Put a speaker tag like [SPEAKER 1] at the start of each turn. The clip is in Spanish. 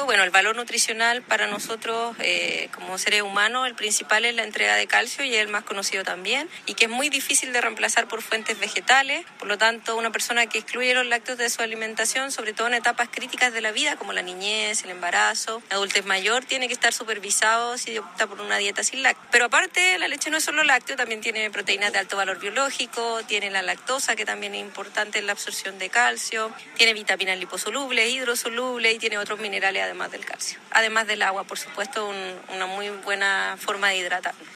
[SPEAKER 1] Bueno, el valor nutricional para nosotros como seres humanos, el principal es la entrega de calcio y es el más conocido también, y que es muy difícil de reemplazar por fuentes vegetales. Por lo tanto, una persona que excluye los lácteos de su alimentación, sobre todo en etapas críticas de la vida, como la niñez, el embarazo, la adultez mayor, tiene que estar supervisado si opta por una dieta sin lácteos. Pero aparte, la leche no es solo lácteo, también tiene proteínas de alto valor biológico, tiene la lactosa, que también es importante en la absorción de calcio, tiene vitaminas liposolubles, hidrosolubles y tiene otros minerales además del calcio. Además del agua, por supuesto, una muy buena forma de hidratar.